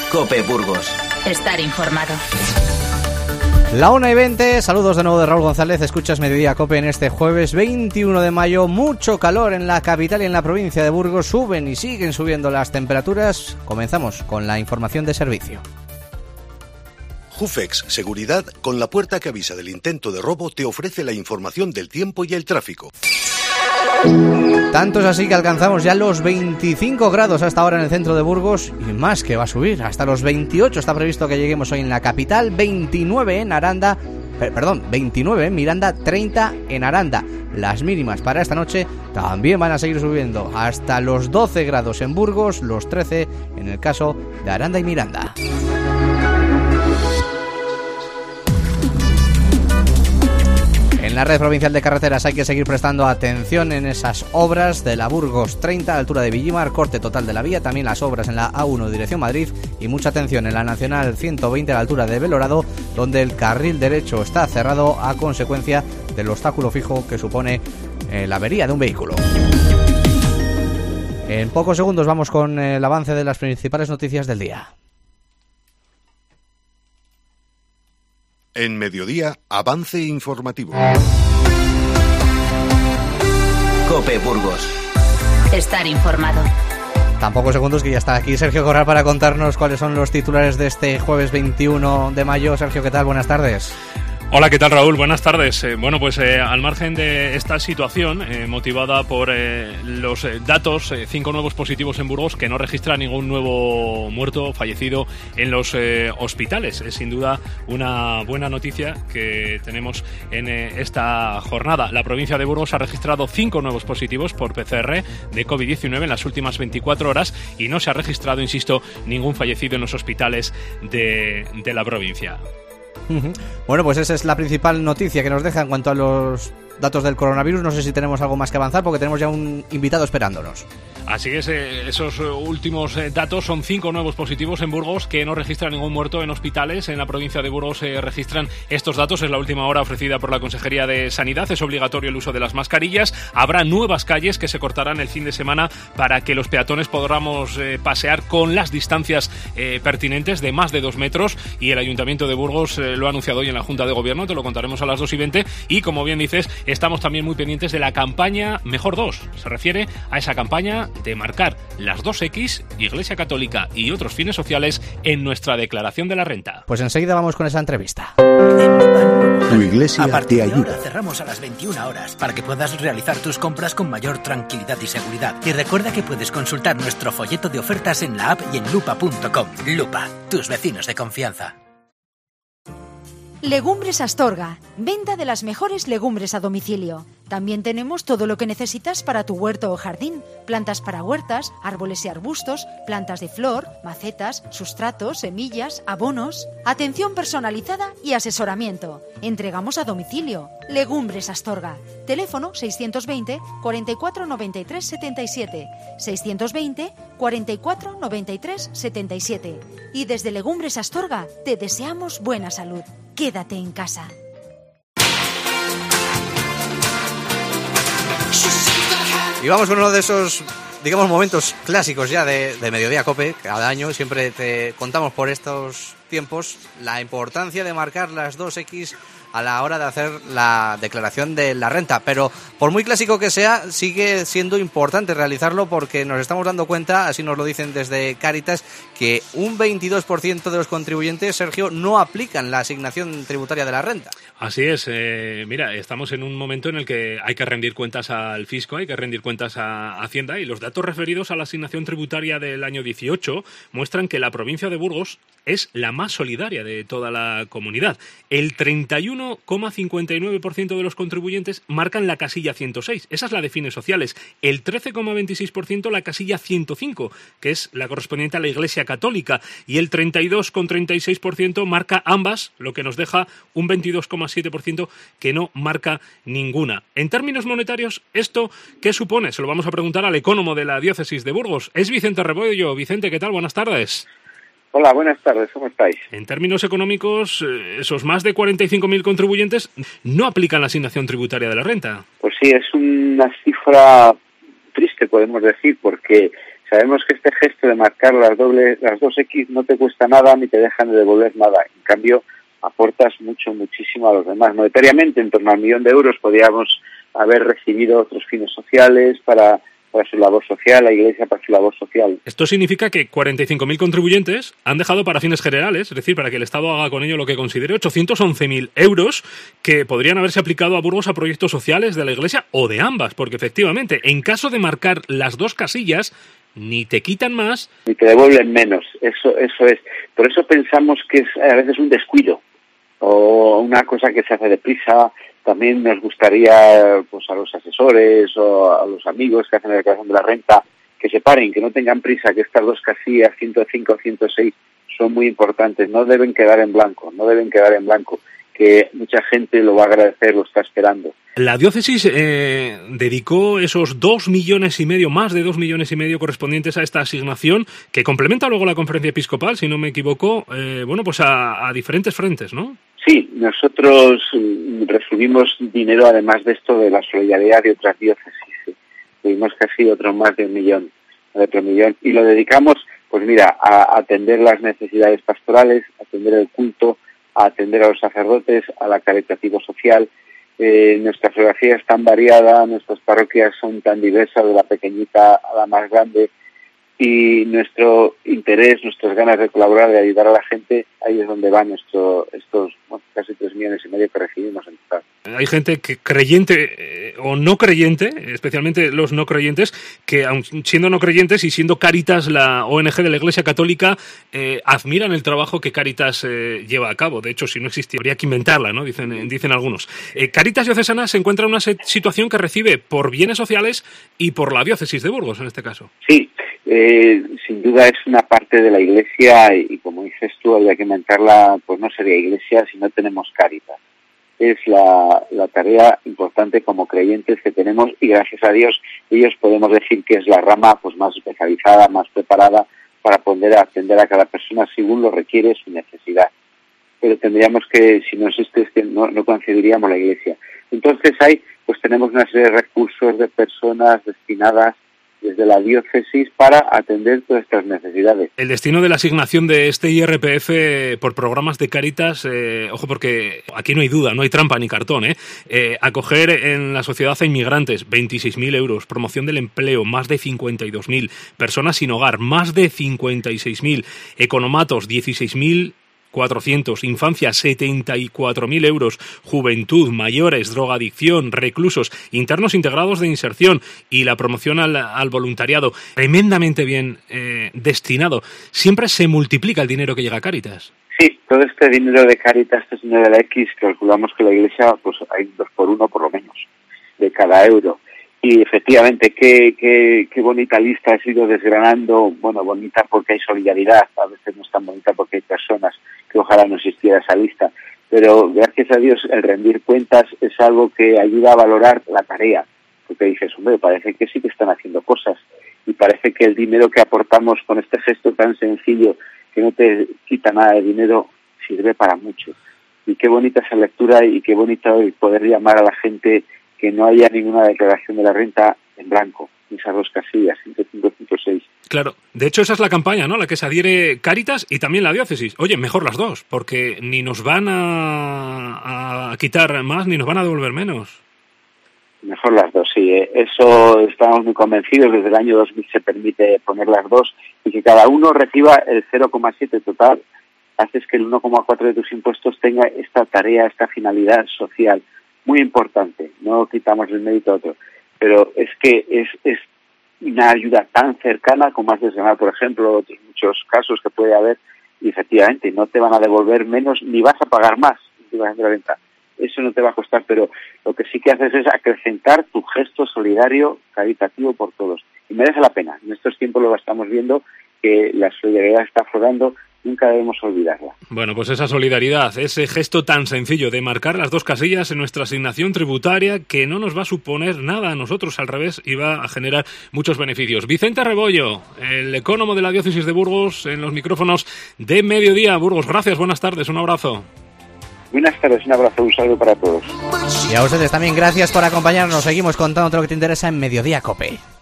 COPE Burgos. Estar informado. La 1:20, saludos de nuevo de Raúl González, escuchas Mediodía COPE en este jueves 21 de mayo, mucho calor en la capital y en la provincia de Burgos, suben y siguen subiendo las temperaturas. Comenzamos con la información de servicio. Jufex Seguridad, con la puerta que avisa del intento de robo, te ofrece la información del tiempo y el tráfico. Tanto es así que alcanzamos ya los 25 grados hasta ahora en el centro de Burgos y más que va a subir, hasta los 28 está previsto que lleguemos hoy en la capital, 29 en Aranda, 29 en Miranda, 30 en Aranda. Las mínimas para esta noche también van a seguir subiendo hasta los 12 grados en Burgos, los 13 en el caso de Aranda y Miranda. En la red provincial de carreteras hay que seguir prestando atención en esas obras de la Burgos 30 a la altura de Villimar, corte total de la vía, también las obras en la A1 dirección Madrid y mucha atención en la Nacional 120 a la altura de Belorado, donde el carril derecho está cerrado a consecuencia del obstáculo fijo que supone la avería de un vehículo. En pocos segundos vamos con el avance de las principales noticias del día. En Mediodía, avance informativo. COPE Burgos. Estar informado. Tampoco segundos que ya está aquí Sergio Corral para contarnos cuáles son los titulares de este jueves 21 de mayo. Sergio, ¿qué tal? Buenas tardes. Hola, ¿qué tal, Raúl? Buenas tardes. Al margen de esta situación, motivada por los datos, 5 nuevos positivos en Burgos, que no registra ningún nuevo muerto o fallecido en los hospitales. Es sin duda una buena noticia que tenemos en esta jornada. La provincia de Burgos ha registrado 5 nuevos positivos por PCR de COVID-19 en las últimas 24 horas y no se ha registrado, insisto, ningún fallecido en los hospitales de la provincia. Bueno, pues esa es la principal noticia que nos deja en cuanto a los datos del coronavirus. No sé si tenemos algo más que avanzar porque tenemos ya un invitado esperándonos. Así es, esos últimos datos son 5 nuevos positivos en Burgos que no registran ningún muerto en hospitales. En la provincia de Burgos se registran estos datos. Es la última hora ofrecida por la Consejería de Sanidad. Es obligatorio el uso de las mascarillas. Habrá nuevas calles que se cortarán el fin de semana para que los peatones podamos pasear con las distancias pertinentes de más de 2 metros. Y el Ayuntamiento de Burgos lo ha anunciado hoy en la Junta de Gobierno. Te lo contaremos a las 2:20. Y como bien dices, estamos también muy pendientes de la campaña Mejor 2. Se refiere a esa campaña de marcar las 2X, Iglesia Católica y otros fines sociales en nuestra declaración de la renta. Pues enseguida vamos con esa entrevista. Tu iglesia a partir te ayuda. De ahora cerramos a las 21 horas para que puedas realizar tus compras con mayor tranquilidad y seguridad. Y recuerda que puedes consultar nuestro folleto de ofertas en la app y en lupa.com. Lupa, tus vecinos de confianza. Legumbres Astorga, venta de las mejores legumbres a domicilio. También tenemos todo lo que necesitas para tu huerto o jardín, plantas para huertas, árboles y arbustos, plantas de flor, macetas, sustratos, semillas, abonos. Atención personalizada y asesoramiento. Entregamos a domicilio. Legumbres Astorga. Teléfono 620 44 93 77. 620 44 93 77. Y desde Legumbres Astorga te deseamos buena salud. Quédate en casa. Y vamos con uno de esos, digamos, momentos clásicos ya de Mediodía COPE. Cada año siempre te contamos por estos tiempos la importancia de marcar las 2X a la hora de hacer la declaración de la renta, pero por muy clásico que sea, sigue siendo importante realizarlo porque nos estamos dando cuenta, así nos lo dicen desde Cáritas, que un 22% de los contribuyentes, Sergio, no aplican la asignación tributaria de la renta. Así es, mira, estamos en un momento en el que hay que rendir cuentas al fisco, hay que rendir cuentas a Hacienda, y los datos referidos a la asignación tributaria del año 18 muestran que la provincia de Burgos es la más solidaria de toda la comunidad. El 31,59% de los contribuyentes marcan la casilla 106, esa es la de fines sociales. El 13,26% la casilla 105, que es la correspondiente a la Iglesia Católica, y el 32,36% marca ambas, lo que nos deja un 22,7% que no marca ninguna. En términos monetarios, ¿esto qué supone? Se lo vamos a preguntar al ecónomo de la diócesis de Burgos. Es Vicente Rebollo. Vicente, ¿qué tal? Buenas tardes. Hola, buenas tardes, ¿cómo estáis? En términos económicos, esos más de 45.000 contribuyentes no aplican la asignación tributaria de la renta. Pues sí, es una cifra triste, podemos decir, porque Sabemos que este gesto de marcar las 2X no te cuesta nada ni te dejan de devolver nada. En cambio, aportas muchísimo a los demás. Monetariamente, en torno a 1 millón de euros podríamos haber recibido otros fines sociales para su labor social, la Iglesia para su labor social. Esto significa que 45.000 contribuyentes han dejado para fines generales, es decir, para que el Estado haga con ello lo que considere, 811.000 euros que podrían haberse aplicado a Burgos a proyectos sociales de la Iglesia o de ambas, porque efectivamente, en caso de marcar las 2 casillas, ni te quitan más ni te devuelven menos. Eso es. Por eso pensamos que es a veces un descuido o una cosa que se hace deprisa. También nos gustaría, pues, a los asesores o a los amigos que hacen la declaración de la renta, que se paren, que no tengan prisa, que estas 2 casillas, 105 o 106, son muy importantes. No deben quedar en blanco, que mucha gente lo va a agradecer, lo está esperando. La diócesis dedicó esos 2,5 millones, más de 2,5 millones correspondientes a esta asignación, que complementa luego la conferencia episcopal, si no me equivoco, pues a diferentes frentes, ¿no? Sí, nosotros recibimos dinero, además de esto, de la solidaridad de otras diócesis. Tuvimos casi otro más de 1 millón, y lo dedicamos, pues mira, a atender las necesidades pastorales, a atender el culto, a atender a los sacerdotes, a la caritativo social. Nuestra geografía es tan variada, nuestras parroquias son tan diversas, de la pequeñita a la más grande, y nuestro interés, nuestras ganas de colaborar, de ayudar a la gente, ahí es donde van estos casi 3,5 millones que recibimos en total. Hay gente que creyente o no creyente, especialmente los no creyentes, que aun siendo no creyentes y siendo Cáritas la ONG de la Iglesia Católica, admiran el trabajo que Cáritas lleva a cabo. De hecho, si no existía, habría que inventarla, ¿no? Dicen algunos. Cáritas Diocesana se encuentra en una situación que recibe por bienes sociales y por la diócesis de Burgos, en este caso. Sí, sin duda es una parte de la Iglesia y como dices tú, habría que inventarla, pues no sería Iglesia si no tenemos Cáritas. Es la tarea importante como creyentes que tenemos, y gracias a Dios ellos podemos decir que es la rama pues más especializada, más preparada para poder atender a cada persona según lo requiere su necesidad. Pero tendríamos que, si no existe, es que no concederíamos la Iglesia. Entonces tenemos una serie de recursos de personas destinadas desde la diócesis para atender todas estas necesidades. El destino de la asignación de este IRPF por programas de Cáritas, ojo, porque aquí no hay duda, no hay trampa ni cartón, acoger en la sociedad a inmigrantes, 26.000 euros, promoción del empleo, más de 52.000, personas sin hogar, más de 56.000, economatos, 16.400, infancia 74.000 euros, juventud, mayores, drogadicción, reclusos, internos integrados de inserción y la promoción al voluntariado, tremendamente bien destinado. Siempre se multiplica el dinero que llega a Cáritas. Sí, todo este dinero de Cáritas, este dinero de la X, calculamos que la Iglesia pues hay 2 por 1 por lo menos de cada euro. Y efectivamente, qué bonita lista he ido desgranando. Bueno, bonita porque hay solidaridad, a veces no es tan bonita porque hay personas que ojalá no existiera esa lista. Pero gracias a Dios el rendir cuentas es algo que ayuda a valorar la tarea. Porque dices, hombre, parece que sí que están haciendo cosas. Y parece que el dinero que aportamos con este gesto tan sencillo, que no te quita nada de dinero, sirve para mucho. Y qué bonita esa lectura y qué bonito el poder llamar a la gente que no haya ninguna declaración de la renta en blanco, esas 2 casillas, 105, 106. Claro, de hecho esa es la campaña, ¿no? La que se adhiere Cáritas y también la diócesis. Oye, mejor las 2, porque ni nos van a quitar más ni nos van a devolver menos. Mejor las 2, sí. Eso estamos muy convencidos. Desde el año 2000 se permite poner las 2 y que cada uno reciba el 0,7 total. Haces que el 1,4 de tus impuestos tenga esta tarea, esta finalidad social. Muy importante, no quitamos el mérito a otro, pero es que es una ayuda tan cercana como has desgranado, por ejemplo, otros muchos casos que puede haber, y efectivamente no te van a devolver menos ni vas a pagar más de la renta. Eso no te va a costar, pero lo que sí que haces es acrecentar tu gesto solidario, caritativo por todos. Y merece la pena. En estos tiempos lo estamos viendo, que la solidaridad está aflorando. Nunca debemos olvidarla. Bueno, pues esa solidaridad, ese gesto tan sencillo de marcar las 2 casillas en nuestra asignación tributaria, que no nos va a suponer nada a nosotros, al revés, y va a generar muchos beneficios. Vicente Rebollo, el ecónomo de la diócesis de Burgos, en los micrófonos de Mediodía Burgos. Gracias, buenas tardes, un abrazo. Buenas tardes, un abrazo, un saludo para todos. Y a ustedes también gracias por acompañarnos. Seguimos contando todo lo que te interesa en Mediodía COPE.